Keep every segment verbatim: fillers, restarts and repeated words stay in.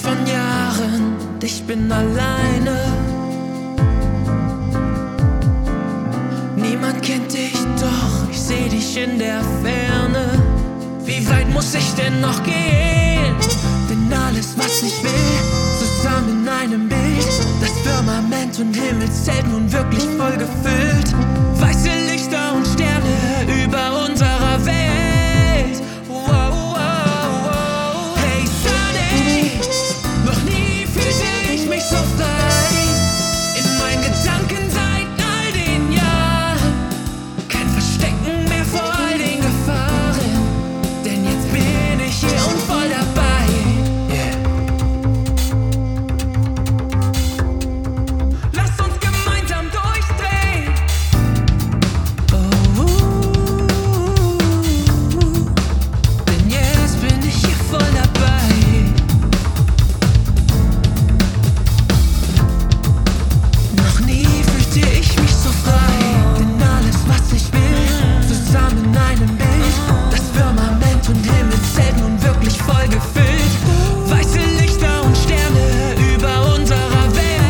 von Jahren, ich bin alleine. Niemand kennt dich, doch ich seh dich in der Ferne. Wie weit muss ich denn noch gehen? Denn alles, was ich will, zusammen in einem Bild. Das Firmament und Himmel zählt nun wirklich voll gefüllt. Weiße Lichter und Sterne über unserer Welt. Wow, wow, wow. Hey Sunny, noch nie fühlte ich mich so frei. In meinen Gedanken seit all den Jahren. Kein Verstecken mehr vor all den Gefahren. Denn jetzt bin ich hier und voll dabei. Yeah. Lass uns gemeinsam durchdrehen. Oh, denn jetzt bin ich hier voll dabei. Noch nie fühlte ich mich so frei. Denn alles, was ich will, zusammen in einem Bild. Das Firmament und Himmel zählt nun wirklich voll gefüllt. Weiße Lichter und Sterne über unserer Welt.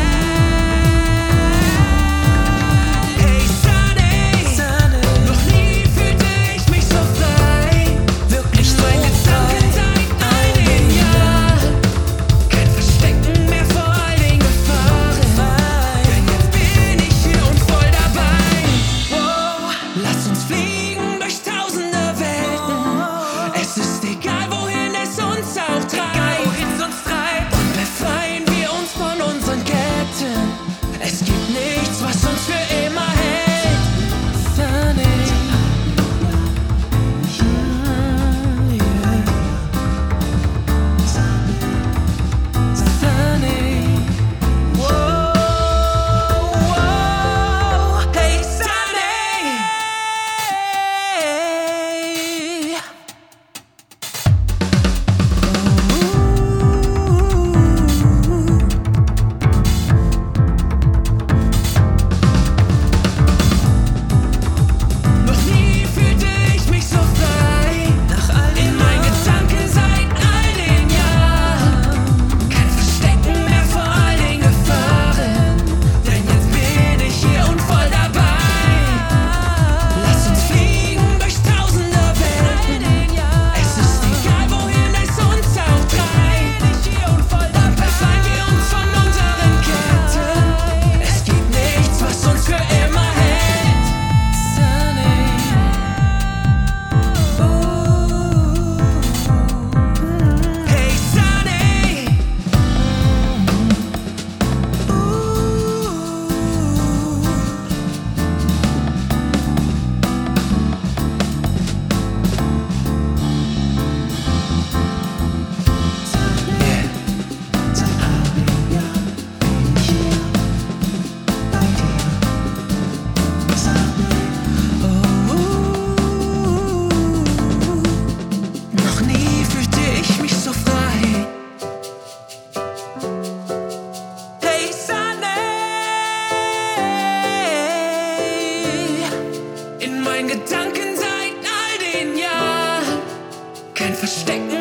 Hey Sunny, noch nie fühlte ich mich so frei. Wirklich so Gedanken seit all den Jahren. Kein Verstecken mehr vor all den Gefahren. Denn jetzt bin ich hier und voll dabei. Wow, lass uns fliegen durch tausende Welten. Es ist egal, wohin es uns auch treibt. Und befreien wir uns von unseren Ketten. Es gibt nichts, was uns für immer hält. Sunny. Sunny. Wow, wow. Hey Sunny. Noch nie fühlte ich mich so frei. In meinen Gedanken seit all den Jahren. Kein Verstecken mehr vor all den Gefahren. Denn jetzt bin ich hier und voll dabei. Lass uns fliegen durch tausende Welten. Es ist egal, wohin es uns auch treibt. Und befreien wir uns von unseren Ketten. Es gibt nichts, was uns für immer hält. Sunny. Hey Sunny. Noch nie fühlte ich mich so frei. Hey Sunny. In meinen Gedanken seit all den Jahren. Kein Verstecken